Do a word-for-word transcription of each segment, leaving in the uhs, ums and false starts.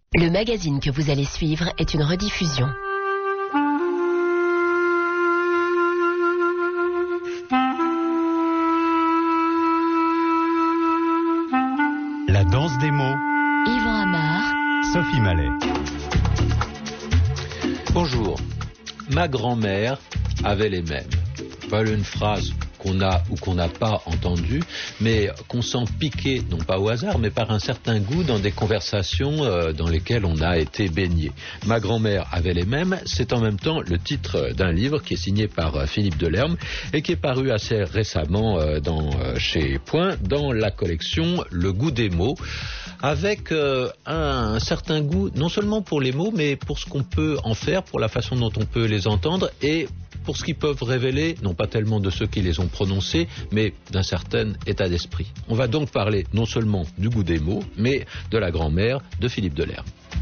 Le magazine que vous allez suivre est une rediffusion. La danse des mots. Yvan Amar. Sophie Mallet. Bonjour. Ma grand-mère avait les mêmes. Voilà une phrase qu'on a ou qu'on n'a pas entendue, mais qu'on sent piquer, non pas au hasard, mais par un certain goût dans des conversations euh, dans lesquelles on a été baigné. Ma grand-mère avait les mêmes, c'est en même temps le titre d'un livre qui est signé par euh, Philippe Delerme et qui est paru assez récemment euh, dans, euh, chez Point, dans la collection Le goût des mots, avec euh, un, un certain goût, non seulement pour les mots, mais pour ce qu'on peut en faire, pour la façon dont on peut les entendre et pour ce qu'ils peuvent révéler, non pas tellement de ceux qui les ont prononcés, mais d'un certain état d'esprit. On va donc parler non seulement du goût des mots, mais de la grand-mère de Philippe Delerme.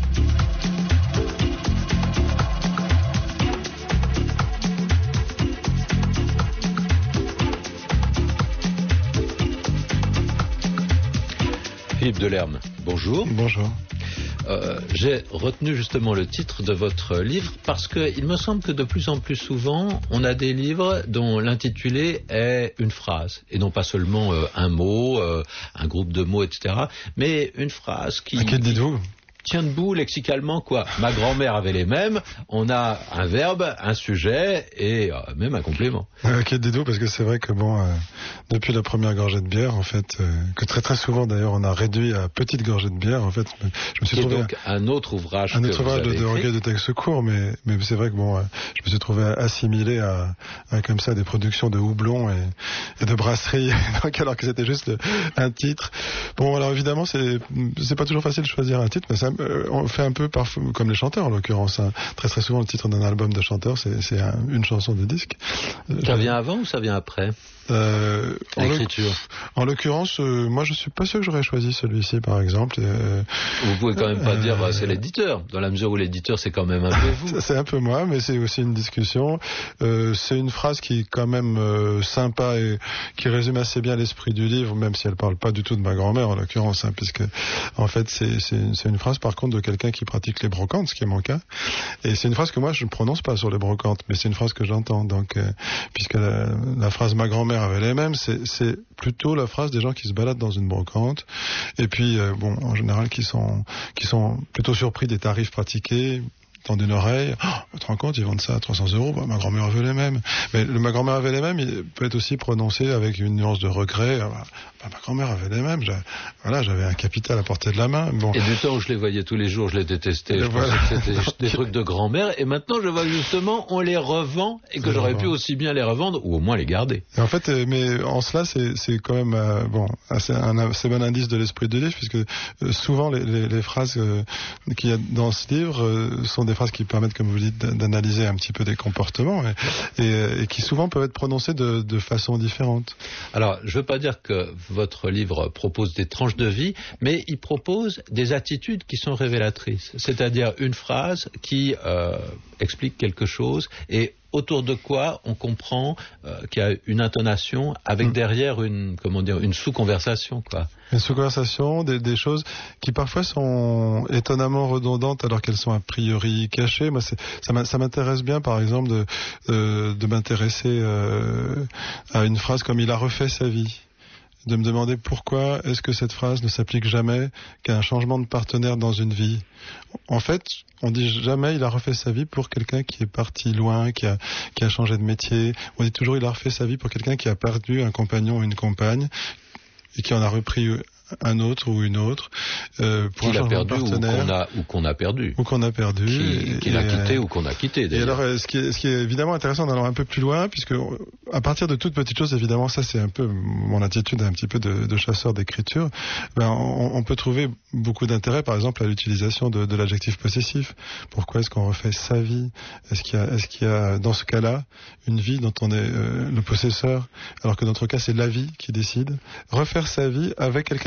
Philippe Delerme, bonjour. Bonjour. Euh, j'ai retenu justement le titre de votre livre parce qu'il me semble que de plus en plus souvent, on a des livres dont l'intitulé est une phrase, et non pas seulement euh, un mot, euh, un groupe de mots, et cetera, mais une phrase qui... À quel dites-vous ? Tient debout lexicalement, quoi. Ma grand-mère avait les mêmes. On a un verbe, un sujet et euh, même un complément. Euh, quel dites-vous ? Parce que c'est vrai que bon, euh, depuis la première gorgée de bière, en fait, euh, que très très souvent d'ailleurs, on a réduit à petite gorgée de bière. En fait, je me suis Qui trouvé est donc un autre ouvrage. un que autre ouvrage de, de recueil de textes courts, mais mais c'est vrai que bon, euh, je me suis trouvé assimilé à, à comme ça des productions de houblon et, et de brasserie, donc alors que c'était juste le, un titre. Bon, alors évidemment, c'est c'est pas toujours facile de choisir un titre, mais ça Euh, on fait un peu parfois, comme les chanteurs en l'occurrence. Hein. Très très souvent, le titre d'un album de chanteur, c'est, c'est un, une chanson de disque. Ça euh, vient avant ou ça vient après euh, en, l'écriture? En l'occurrence, euh, moi je suis pas sûr que j'aurais choisi celui-ci par exemple. Euh, Vous pouvez quand même pas euh, dire bah, c'est l'éditeur, dans la mesure où l'éditeur c'est quand même un peu vous. C'est un peu moi, mais c'est aussi une discussion. Euh, c'est une phrase qui est quand même euh, sympa et qui résume assez bien l'esprit du livre, même si elle parle pas du tout de ma grand-mère en l'occurrence, hein, puisque en fait c'est, c'est, c'est une phrase par contre de quelqu'un qui pratique les brocantes, ce qui est mon cas. Et c'est une phrase que moi je ne prononce pas sur les brocantes, mais c'est une phrase que j'entends. Donc, euh, puisque la, la phrase ma grand-mère avait les mêmes, c'est, c'est plutôt la phrase des gens qui se baladent dans une brocante, et puis euh, bon, en général qui sont qui sont plutôt surpris des tarifs pratiqués. Tendent une oreille, oh, tu te rends compte, ils vendent ça à trois cents euros, bah, ma grand-mère avait les mêmes. Mais le ma grand-mère avait les mêmes, il peut être aussi prononcé avec une nuance de regret. Bah, bah, ma grand-mère avait les mêmes, J'a, voilà, j'avais un capital à portée de la main. Bon. Et du temps où je les voyais tous les jours, je les détestais, je voilà. pensais que c'était des trucs de grand-mère, et maintenant je vois que justement on les revend, et que C'est j'aurais revend. pu aussi bien les revendre, ou au moins les garder. Et en fait, euh, mais en cela, c'est, c'est quand même euh, bon, assez, un assez bon indice de l'esprit du livre, puisque euh, souvent les, les, les phrases euh, qu'il y a dans ce livre euh, sont des phrases qui permettent, comme vous dites, d'analyser un petit peu des comportements et, et, et qui souvent peuvent être prononcées de, de façon différente. Alors, je ne veux pas dire que votre livre propose des tranches de vie, mais il propose des attitudes qui sont révélatrices. C'est-à-dire une phrase qui euh, explique quelque chose et autour de quoi on comprend euh, qu'il y a une intonation avec mmh. derrière une, comment dire, une sous-conversation, quoi. Une sous-conversation, des, des choses qui parfois sont étonnamment redondantes alors qu'elles sont a priori cachées. Moi, c'est, ça, ça m'intéresse bien, par exemple, de, euh, de m'intéresser euh, à une phrase comme « il a refait sa vie ». De me demander pourquoi est-ce que cette phrase ne s'applique jamais qu'à un changement de partenaire dans une vie. En fait, on dit jamais il a refait sa vie pour quelqu'un qui est parti loin, qui a, qui a changé de métier. On dit toujours il a refait sa vie pour quelqu'un qui a perdu un compagnon ou une compagne et qui en a repris un autre ou une autre euh, pour qu'il un a perdu de partenaire, ou qu'on a ou qu'on a perdu ou qu'on a perdu qui, qu'il a quitté euh, ou qu'on a quitté d'ailleurs. Et alors ce qui est, ce qui est évidemment intéressant en allant un peu plus loin, puisque à partir de toutes petites choses, évidemment ça c'est un peu mon attitude un petit peu de, de chasseur d'écriture, ben on, on peut trouver beaucoup d'intérêt par exemple à l'utilisation de, de l'adjectif possessif. Pourquoi est-ce qu'on refait sa vie? Est-ce qu'il y a, est-ce qu'il y a dans ce cas-là une vie dont on est euh, le possesseur, alors que dans notre cas c'est la vie qui décide? Refaire sa vie avec quelqu'un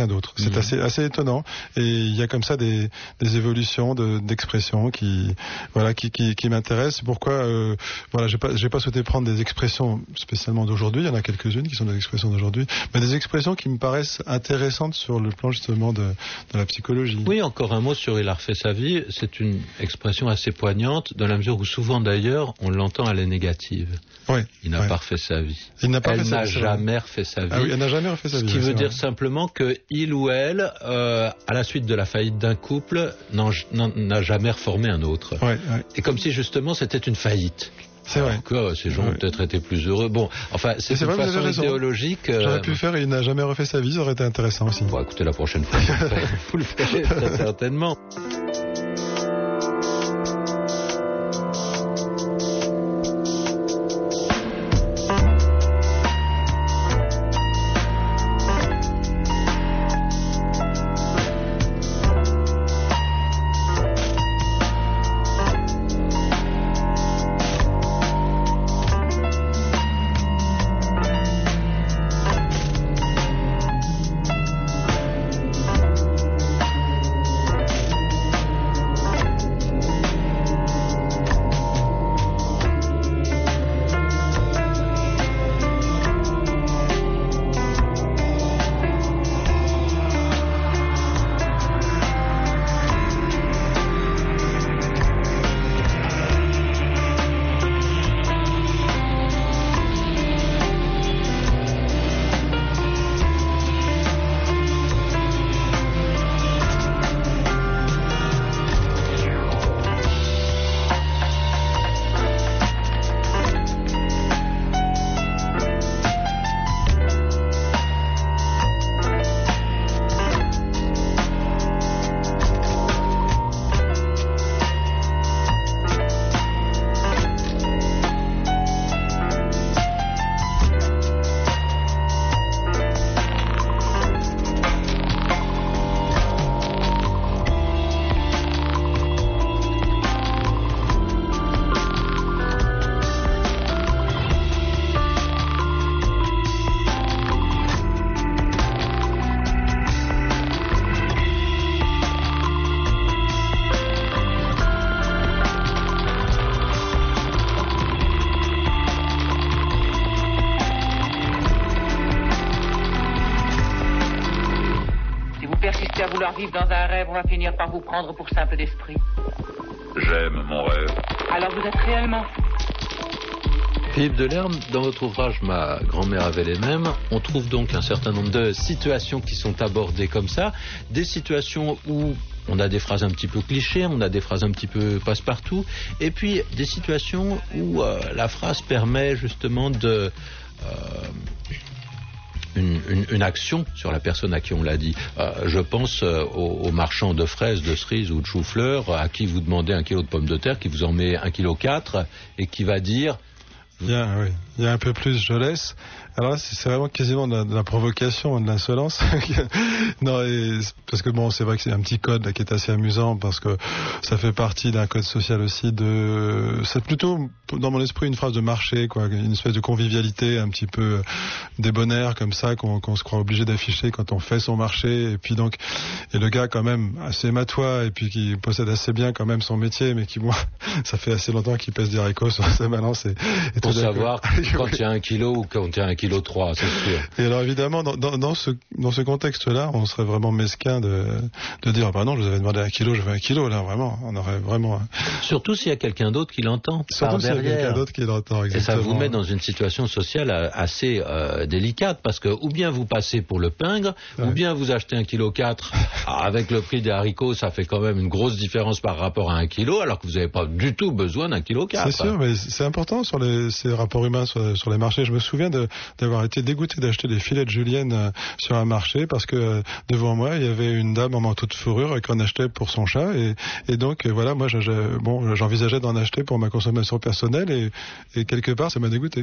d'autre. C'est Mmh. assez, assez étonnant. Et il y a comme ça des, des évolutions de, d'expressions qui, voilà, qui, qui, qui m'intéressent. C'est pourquoi, euh, voilà, j'ai pas, j'ai pas souhaité prendre des expressions spécialement d'aujourd'hui. Il y en a quelques-unes qui sont des expressions d'aujourd'hui, mais des expressions qui me paraissent intéressantes sur le plan justement de, de la psychologie. Oui, encore un mot sur il a refait sa vie. C'est une expression assez poignante dans la mesure où souvent d'ailleurs on l'entend à la négative. Oui. Il n'a ouais. pas refait sa vie. Il n'a pas elle fait n'a sa vie. jamais refait sa vie. Ah oui, elle n'a jamais refait sa Ce vie. qui veut c'est dire vrai. simplement que il ou elle, euh, à la suite de la faillite d'un couple, n'en- n'en- n'a jamais reformé un autre. Ouais, ouais. Et comme si justement c'était une faillite. C'est vrai. Alors que ces gens Ouais. ont peut-être été plus heureux. Bon, enfin, c'est, c'est une vrai, vous avez façon raison. idéologique. euh, J'aurais pu le faire et il n'a jamais refait sa vie, ça aurait été intéressant aussi. Bon, écoutez, la prochaine fois, vous le ferez, vous le ferez très certainement. persistez à vouloir vivre dans un rêve, on va finir par vous prendre pour simple d'esprit. J'aime mon rêve. Alors vous êtes réellement fou. Philippe Delerme, dans votre ouvrage Ma grand-mère avait les mêmes, on trouve donc un certain nombre de situations qui sont abordées comme ça, des situations où on a des phrases un petit peu clichés, on a des phrases un petit peu passe-partout, et puis des situations où euh, la phrase permet justement de... Euh, Une, une, une action sur la personne à qui on l'a dit. Euh, je pense euh, aux, aux marchands de fraises, de cerises ou de choux-fleurs à qui vous demandez un kilo de pommes de terre, qui vous en met un kilo quatre et qui va dire... Il y a, oui. Il y a un peu plus, je laisse. Alors là, c'est vraiment quasiment de la, de la provocation, de l'insolence. Non, et, parce que bon, c'est vrai que c'est un petit code là, qui est assez amusant parce que ça fait partie d'un code social aussi de. C'est plutôt dans mon esprit une phrase de marché, quoi, une espèce de convivialité, un petit peu débonnaire comme ça qu'on, qu'on se croit obligé d'afficher quand on fait son marché. Et puis donc, et le gars quand même assez matois et puis qui possède assez bien quand même son métier, mais qui moi, ça fait assez longtemps qu'il pèse des haricots sur sa balance et, et pour savoir quand il y a un kilo ou quand il y a un kilo trois, c'est sûr. Et alors évidemment, dans, dans, dans ce dans ce contexte-là, on serait vraiment mesquin de de dire bah non, je vous avais demandé un kilo, je veux un kilo là, vraiment, on aurait vraiment. Surtout s'il y a quelqu'un d'autre qui l'entend. Surtout s'il y a quelqu'un d'autre qui l'entend. Exactement. Et ça vous met dans une situation sociale assez euh, délicate parce que ou bien vous passez pour le pingre, ouais. ou bien vous achetez un kilo quatre. Avec le prix des haricots, ça fait quand même une grosse différence par rapport à un kilo, alors que vous n'avez pas du tout besoin d'un kilo quatre. C'est sûr, mais c'est important sur les ces rapports humains sur, sur les marchés. Je me souviens de, d'avoir été dégoûté d'acheter des filets de julienne euh, sur un marché parce que euh, devant moi il y avait une dame en manteau de fourrure et qu'on achetait pour son chat et, et donc euh, voilà, moi je, je, bon, j'envisageais d'en acheter pour ma consommation personnelle et, et quelque part ça m'a dégoûté.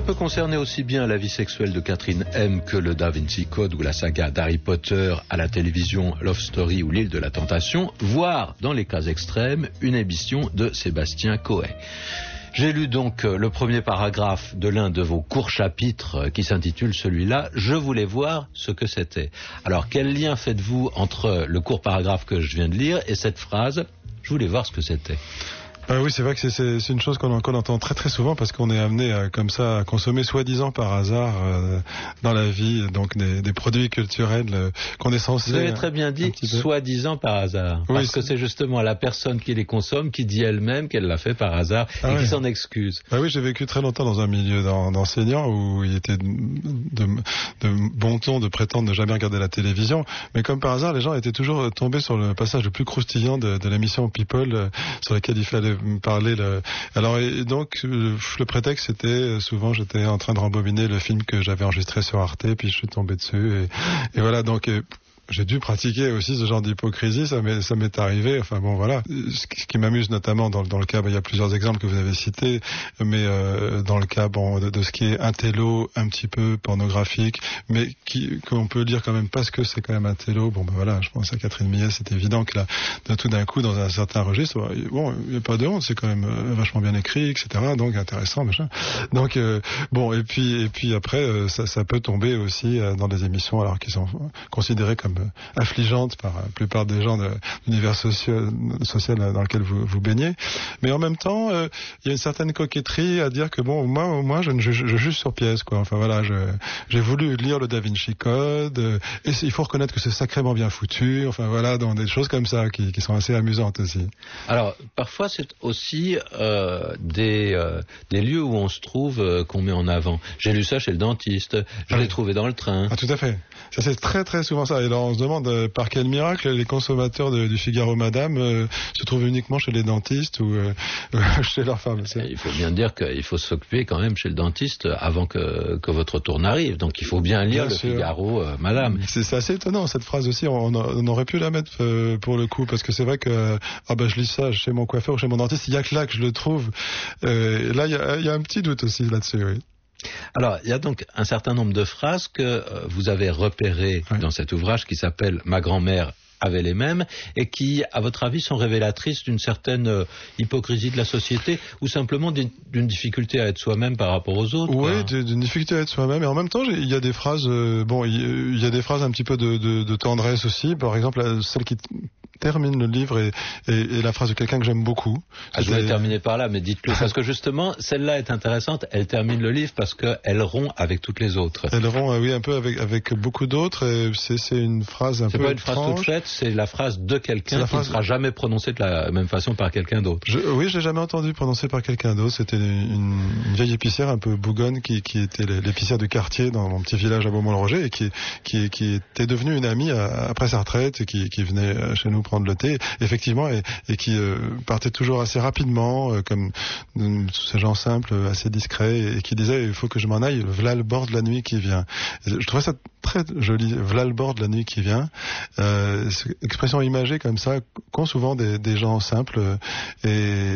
peut concerner aussi bien la vie sexuelle de Catherine M que le Da Vinci Code ou la saga d'Harry Potter à la télévision Love Story ou l'île de la Tentation, voire, dans les cas extrêmes, une émission de Sébastien Coët. J'ai lu donc le premier paragraphe de l'un de vos courts chapitres qui s'intitule celui-là « Je voulais voir ce que c'était ». Alors, quel lien faites-vous entre le court paragraphe que je viens de lire et cette phrase « Je voulais voir ce que c'était ». Ah oui, c'est vrai que c'est, c'est, c'est une chose qu'on, qu'on entend très très souvent parce qu'on est amené à, comme ça à consommer soi-disant par hasard euh, dans la vie donc des, des produits culturels euh, qu'on est censé... Vous avez très bien dit soi-disant par hasard. Oui, parce c'est... que c'est justement la personne qui les consomme qui dit elle-même qu'elle l'a fait par hasard ah et ouais. qui s'en excuse. Ah oui, j'ai vécu très longtemps dans un milieu d'enseignants où il était de, de, de bon ton de prétendre ne jamais regarder la télévision, mais comme par hasard, les gens étaient toujours tombés sur le passage le plus croustillant de, de l'émission People euh, sur laquelle il fallait parler le... alors et donc le, le prétexte c'était souvent j'étais en train de rembobiner le film que j'avais enregistré sur Arte puis je suis tombé dessus et, et voilà donc et, j'ai dû pratiquer aussi ce genre d'hypocrisie, ça m'est, ça m'est arrivé, enfin bon voilà. Ce qui, ce qui m'amuse notamment dans, dans le cas, ben, il y a plusieurs exemples que vous avez cités, mais euh, dans le cas bon, de, de ce qui est intello, un petit peu pornographique, mais qui, qu'on peut dire quand même parce que c'est quand même intello, bon ben voilà, je pense à Catherine Millet, c'est évident que là, de, tout d'un coup, dans un certain registre, bon, il n'y a pas de honte, c'est quand même euh, vachement bien écrit, et cetera, donc intéressant, machin. Donc, euh, bon, et puis, et puis après, euh, ça, ça peut tomber aussi euh, dans des émissions alors qui sont considérées comme affligeante par la plupart des gens de l'univers social, social dans lequel vous, vous baignez. Mais en même temps, euh, il y a une certaine coquetterie à dire que bon, moi, moi, je, je, je juge sur pièce, quoi. Enfin voilà, je, j'ai voulu lire le Da Vinci Code, euh, et il faut reconnaître que c'est sacrément bien foutu. Enfin voilà, dans des choses comme ça qui, qui sont assez amusantes aussi. Alors, parfois, c'est aussi euh, des, euh, des lieux où on se trouve euh, qu'on met en avant. J'ai lu ça chez le dentiste, je ah, l'ai trouvé dans le train. Ah, tout à fait. Ça, c'est très très souvent ça. Et alors, on se demande euh, par quel miracle les consommateurs de, du Figaro Madame euh, se trouvent uniquement chez les dentistes ou euh, chez leurs pharmaciens. Il faut bien dire qu'il faut s'occuper quand même chez le dentiste avant que, que votre tour n'arrive. Donc il faut bien lire bien le sûr. Figaro euh, Madame. C'est, c'est assez étonnant cette phrase aussi. On, on aurait pu la mettre euh, pour le coup parce que c'est vrai que euh, ah ben je lis ça chez mon coiffeur ou chez mon dentiste. Il y a que là que je le trouve. Euh, là il y a, il y a un petit doute aussi là-dessus. Oui. Alors, il y a donc un certain nombre de phrases que euh, vous avez repérées oui. dans cet ouvrage qui s'appelle « Ma grand-mère avait les mêmes » et qui, à votre avis, sont révélatrices d'une certaine euh, hypocrisie de la société ou simplement d'une, d'une difficulté à être soi-même par rapport aux autres. Oui, d'une difficulté à être soi-même. Et en même temps, il y a des phrases, euh, bon, il y a des phrases un petit peu de, de, de tendresse aussi. Par exemple, celle qui termine le livre et, et, et la phrase de quelqu'un que j'aime beaucoup. Ah, je voulais terminer par là, mais dites-le, parce que justement, celle-là est intéressante. Elle termine le livre parce qu'elle rompt avec toutes les autres. Elle rompt, oui, un peu avec, avec beaucoup d'autres. Et c'est, c'est une phrase un c'est peu C'est pas une étrange. phrase toute faite, c'est la phrase de quelqu'un qui phrase... ne sera jamais prononcée de la même façon par quelqu'un d'autre. Je, oui, je l'ai jamais entendu prononcer par quelqu'un d'autre. C'était une, une vieille épicière un peu bougonne qui, qui était l'épicière du quartier dans mon petit village à Beaumont-le-Roger et qui, qui, qui était devenue une amie à, après sa retraite et qui, qui venait chez nous prendre le thé. Effectivement, et, et qui euh, partait toujours assez rapidement, euh, comme euh, ces gens simples, assez discrets, et, et qui disait il faut que je m'en aille, v'là le bord de la nuit qui vient. Et je trouvais ça très joli, v'là le bord de la nuit qui vient. Euh, expression imagée comme ça, qu'ont souvent des, des gens simples. Et,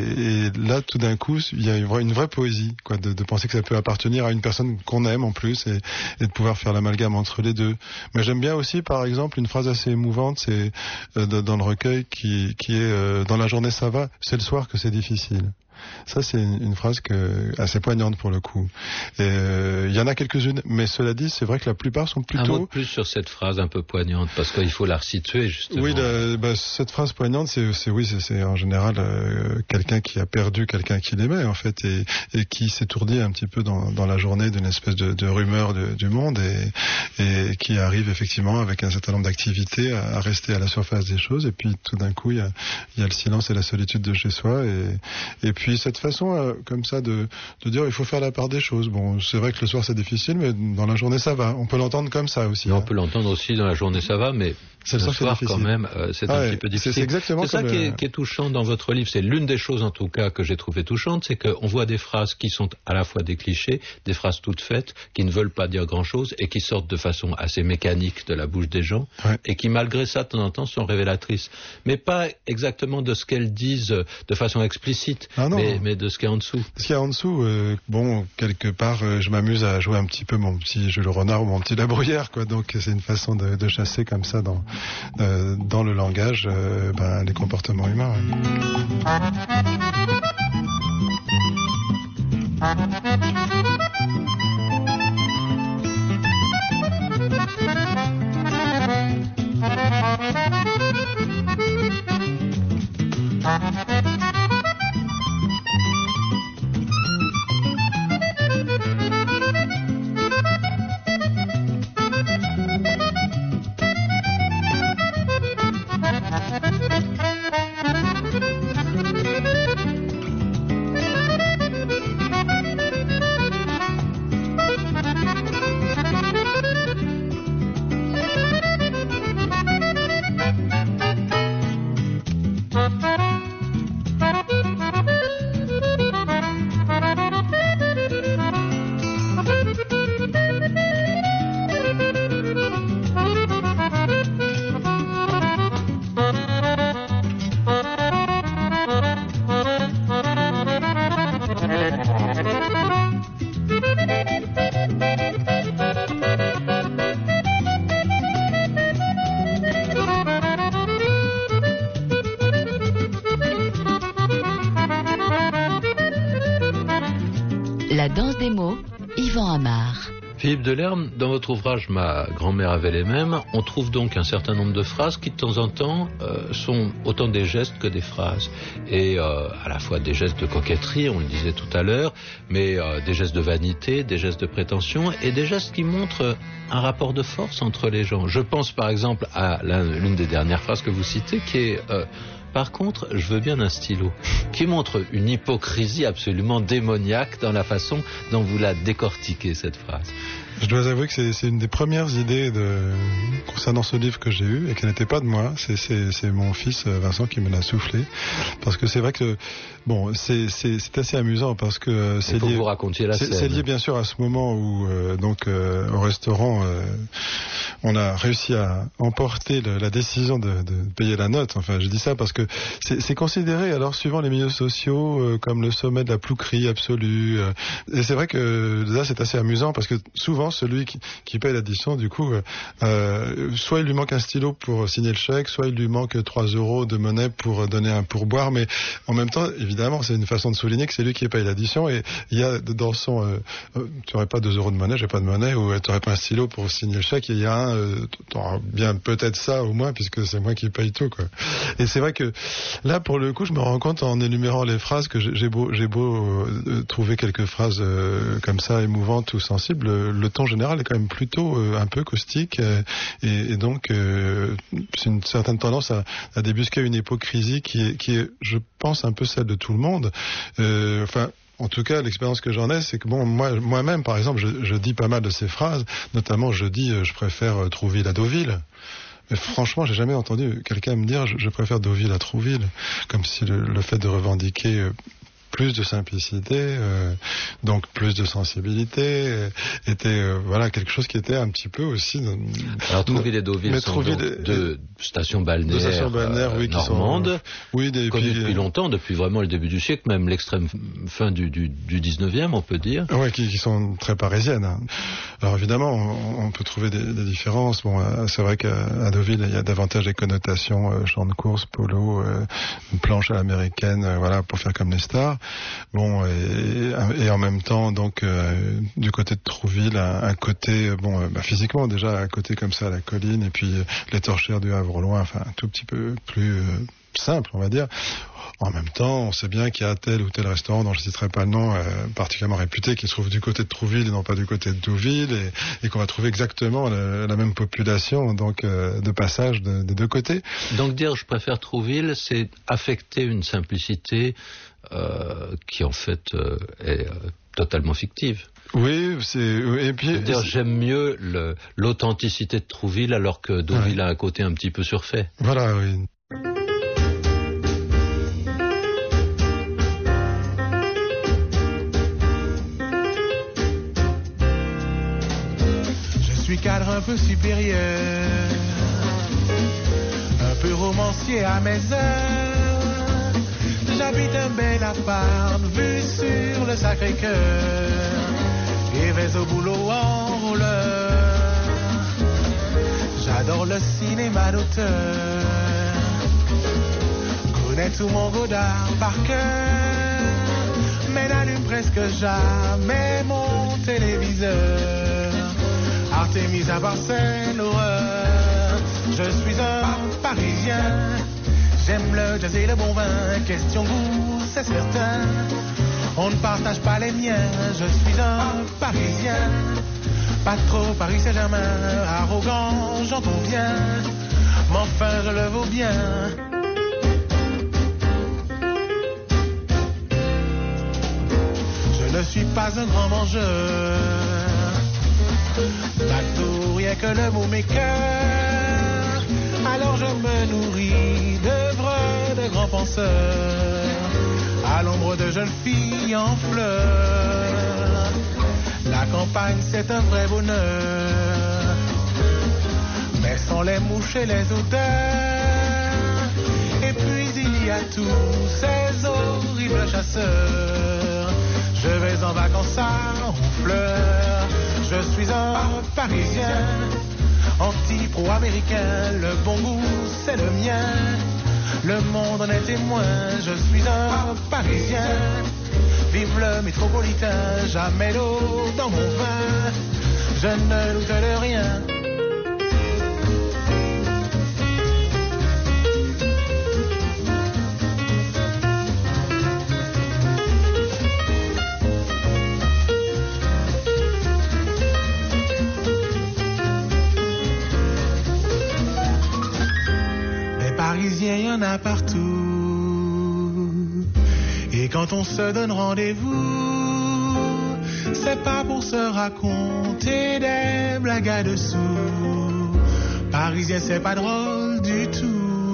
et là, tout d'un coup, il y a une vraie, une vraie poésie, quoi, de, de penser que ça peut appartenir à une personne qu'on aime en plus, et, et de pouvoir faire l'amalgame entre les deux. Mais j'aime bien aussi, par exemple, une phrase assez émouvante, c'est euh, dans le recueil qui, qui est euh, dans la journée ça va, c'est le soir que c'est difficile. Ça, c'est une, une phrase que, assez poignante pour le coup. Il euh, y en a quelques-unes, mais cela dit, c'est vrai que la plupart sont plutôt... Un mot de plus sur cette phrase un peu poignante, parce qu'il faut la resituer, justement. Oui, la, bah, cette phrase poignante, c'est, c'est oui, c'est, c'est en général euh, quelqu'un qui a perdu quelqu'un qu'il aimait, en fait, et, et qui s'étourdit un petit peu dans, dans la journée d'une espèce de, de rumeur de, du monde, et, et qui arrive effectivement avec un certain nombre d'activités à, à rester à la surface des choses, et puis tout d'un coup, il y a, y a le silence et la solitude de chez soi, et, et puis Puis cette façon, euh, comme ça, de, de dire il faut faire la part des choses. Bon, c'est vrai que le soir c'est difficile, mais dans la journée ça va. On peut l'entendre comme ça aussi. Hein. On hein. peut l'entendre aussi dans la journée ça va, mais c'est le, le soir quand même, euh, c'est ah un ouais, petit peu difficile. C'est, c'est exactement c'est ça comme qui, le... est, qui est touchant dans votre livre. C'est l'une des choses en tout cas que j'ai trouvé touchante, c'est qu'on voit des phrases qui sont à la fois des clichés, des phrases toutes faites, qui ne veulent pas dire grand-chose et qui sortent de façon assez mécanique de la bouche des gens, ouais. et qui malgré ça de temps en temps sont révélatrices, mais pas exactement de ce qu'elles disent de façon explicite, ah Mais, mais de ce qu'il y a en dessous. Ce qu'il y a en dessous, euh, bon, quelque part, euh, je m'amuse à jouer un petit peu mon petit Jules Renard ou mon petit La Bruyère, quoi. Donc c'est une façon de, de chasser comme ça dans, euh, dans le langage euh, ben, les comportements humains. Ouais. La danse des mots, Yvan Amar. Philippe Delerme, dans votre ouvrage Ma grand-mère avait les mêmes, on trouve donc un certain nombre de phrases qui de temps en temps euh, sont autant des gestes que des phrases. Et euh, à la fois des gestes de coquetterie, on le disait tout à l'heure, mais euh, des gestes de vanité, des gestes de prétention et des gestes qui montrent un rapport de force entre les gens. Je pense par exemple à l'une des dernières phrases que vous citez qui est... Euh, Par contre, je veux bien un stylo, qui montre une hypocrisie absolument démoniaque dans la façon dont vous la décortiquez, cette phrase. Je dois avouer que c'est, c'est une des premières idées de, concernant ce livre que j'ai eu, et qui n'était pas de moi. C'est, c'est, c'est mon fils Vincent qui me l'a soufflé. Parce que c'est vrai que, bon, c'est, c'est, c'est assez amusant parce que c'est lié, vous racontiez la c'est, scène. C'est lié bien sûr à ce moment où, euh, donc, euh, au restaurant, euh, on a réussi à emporter le, la décision de, de payer la note. Enfin, je dis ça parce que c'est, c'est considéré, alors, suivant les milieux sociaux, euh, comme le sommet de la plouquerie absolue. Euh, et c'est vrai que là, c'est assez amusant parce que souvent, celui qui, qui paye l'addition, du coup, euh, soit il lui manque un stylo pour signer le chèque, soit il lui manque trois euros de monnaie pour donner un pourboire, mais en même temps, évidemment, c'est une façon de souligner que c'est lui qui paye l'addition, et il y a dans son... Euh, tu n'aurais pas deux euros de monnaie, j'ai pas de monnaie, ou tu n'aurais pas un stylo pour signer le chèque, et il y a un... Euh, tu auras bien peut-être ça au moins, puisque c'est moi qui paye tout, quoi. Et c'est vrai que là, pour le coup, je me rends compte en énumérant les phrases que j'ai beau, j'ai beau euh, trouver quelques phrases euh, comme ça, émouvantes ou sensibles, le ton général est quand même plutôt euh, un peu caustique euh, et, et donc euh, c'est une certaine tendance à, à débusquer une hypocrisie qui est, qui est, je pense, un peu celle de tout le monde. Euh, enfin. En tout cas, l'expérience que j'en ai, c'est que bon, moi, moi-même, par exemple, je, je dis pas mal de ces phrases. Notamment, je dis, euh, je préfère euh, Trouville à Deauville. Mais franchement, j'ai jamais entendu quelqu'un me dire, je, je préfère Deauville à Trouville, comme si le, le fait de revendiquer euh, plus de simplicité, euh, donc plus de sensibilité, euh, était euh, voilà quelque chose qui était un petit peu aussi. Dans, Alors Trouville et Deauville sont donc des, deux stations balnéaires, deux stations balnéaires euh, oui, qui normandes, sont, oui, des, connues puis, depuis longtemps, depuis vraiment le début du siècle, même l'extrême fin du, du, du dix-neuvième, on peut dire. Oui, qui, qui sont très parisiennes. Hein. Alors évidemment, on, on peut trouver des, des différences. Bon, euh, c'est vrai qu'à Deauville, il y a davantage des connotations euh, champ de course, polo, euh, une planche à l'américaine, euh, voilà, pour faire comme les stars. Bon, et, et en même temps, donc, euh, du côté de Trouville, un, un côté, bon, euh, bah, physiquement déjà, un côté comme ça à la colline, et puis euh, les torchères du Havre loin, enfin, un tout petit peu plus euh, simple, on va dire. En même temps, on sait bien qu'il y a tel ou tel restaurant, dont je ne citerai pas le nom, euh, particulièrement réputé, qui se trouve du côté de Trouville et non pas du côté de Deauville, et, et qu'on va trouver exactement la, la même population, donc euh, de passage de, des deux côtés. Donc dire je préfère Trouville, c'est affecter une simplicité euh, qui en fait euh, est euh, totalement fictive. Oui, c'est et puis c'est-à-dire j'aime mieux le, l'authenticité de Trouville alors que Deauville ouais. a un côté un petit peu surfait. Voilà, oui. Je suis cadre un peu supérieur, un peu romancier à mes heures. J'habite un bel appart, vue sur le Sacré-Cœur, et vais au boulot en rouleur. J'adore le cinéma d'auteur, connais tout mon Godard par cœur, mais n'allume presque jamais mon téléviseur. Artémis à Barcelone, l'horreur. Je suis un Parisien, j'aime le jazz et le bon vin. Question goût, c'est certain, on ne partage pas les miens. Je suis un Parisien, pas trop Paris Saint-Germain, arrogant, j'entends bien, mais enfin je le vaux bien. Je ne suis pas un grand mangeur, McDo, rien que le mot m'écoeure. Alors je me nourris d'œuvres de grands penseurs, à l'ombre de jeunes filles en fleurs. La campagne c'est un vrai bonheur, mais sans les mouches et les odeurs. Et puis il y a tous ces horribles chasseurs. Je vais en vacances à Honfleur. Je suis un Parisien, anti-pro-américain. Le bon goût c'est le mien, le monde en est témoin. Je suis un Parisien, vive le métropolitain. Jamais d'eau dans mon vin, je ne doute de rien. Il y en a partout, et quand on se donne rendez-vous, c'est pas pour se raconter des blagues à dessous. Parisien c'est pas drôle du tout.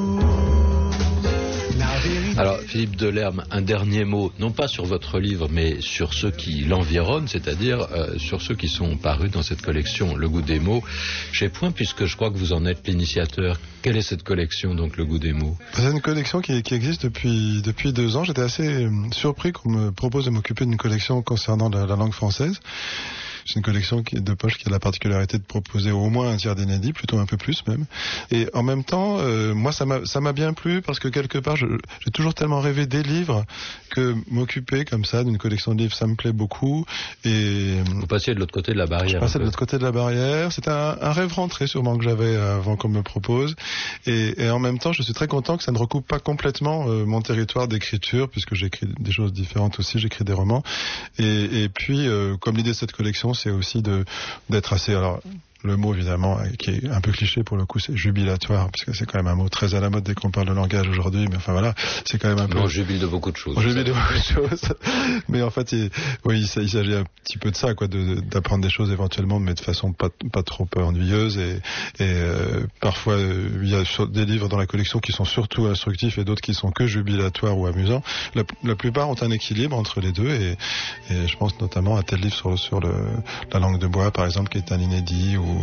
Alors Philippe Delerme, un dernier mot, non pas sur votre livre, mais sur ceux qui l'environnent, c'est-à-dire euh, sur ceux qui sont parus dans cette collection Le Goût des mots chez Point, puisque je crois que vous en êtes l'initiateur. Quelle est cette collection, donc, Le Goût des mots? C'est une collection qui, qui existe depuis, depuis deux ans. J'étais assez euh, surpris qu'on me propose de m'occuper d'une collection concernant la, la langue française. C'est une collection qui est de poche qui a la particularité de proposer au moins un tiers d'inédits, plutôt un peu plus même. Et en même temps, euh, moi ça m'a ça m'a bien plu parce que quelque part, je, j'ai toujours tellement rêvé des livres que m'occuper comme ça d'une collection de livres, ça me plaît beaucoup. Et vous passiez de l'autre côté de la barrière. Je passais de l'autre côté de la barrière. C'était un, un rêve rentré sûrement que j'avais avant qu'on me propose. Et, et en même temps, je suis très content que ça ne recoupe pas complètement euh, mon territoire d'écriture, puisque j'écris des choses différentes aussi. J'écris des romans. Et, et puis, euh, comme l'idée de cette collection, c'est aussi de d'être assez, alors le mot évidemment qui est un peu cliché pour le coup, c'est jubilatoire, parce que c'est quand même un mot très à la mode dès qu'on parle de langage aujourd'hui, mais enfin voilà, c'est quand même un peu... On jubile de beaucoup de choses. On jubile de beaucoup de choses, mais en fait il, oui, il s'agit un petit peu de ça, quoi, de, d'apprendre des choses éventuellement, mais de façon pas, pas trop ennuyeuse, et, et euh, parfois il y a des livres dans la collection qui sont surtout instructifs et d'autres qui sont que jubilatoires ou amusants. La, la plupart ont un équilibre entre les deux, et, et je pense notamment à tel livre sur, sur le, la langue de bois par exemple, qui est un inédit, ou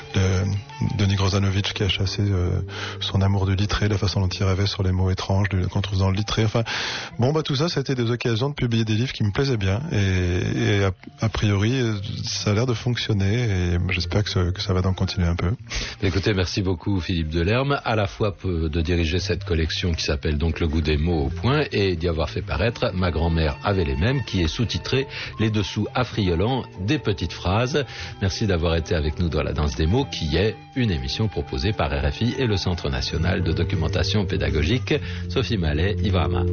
de Denis Grozanovic qui a chassé euh, son amour du littré, la façon dont il rêvait sur les mots étranges qu'on trouve dans le littré. Enfin, bon, bah tout ça, ça a été des occasions de publier des livres qui me plaisaient bien, et, et a, a priori, ça a l'air de fonctionner, et j'espère que, ce, que ça va donc continuer un peu. Écoutez, merci beaucoup Philippe Delerme, à la fois de diriger cette collection qui s'appelle donc Le Goût des mots au Point, et d'y avoir fait paraître Ma grand-mère avait les mêmes, qui est sous-titré Les dessous affriolants des petites phrases. Merci d'avoir été avec nous dans La Danse des mots, qui est une émission proposée par R F I et le Centre national de documentation pédagogique. Sophie Mallet, Yvan Amar.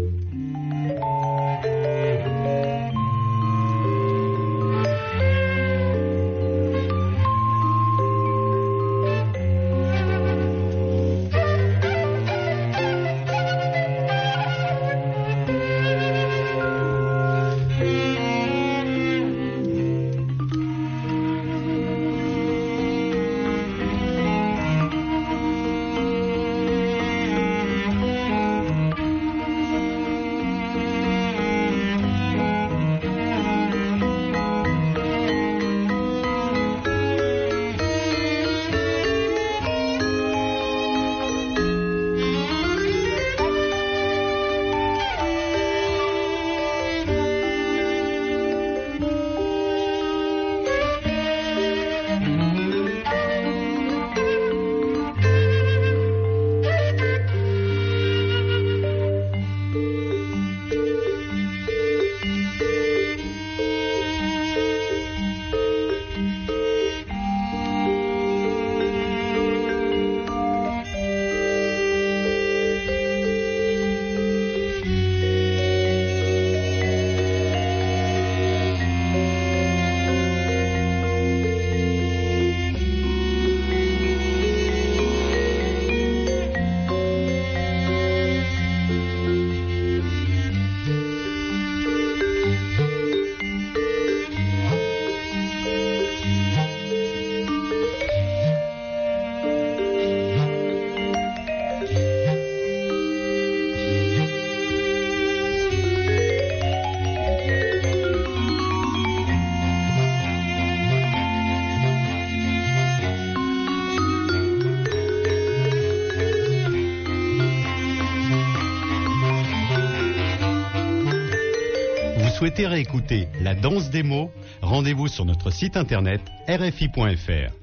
souhaitez réécouter La danse des mots, rendez-vous sur notre site internet R F I point F R.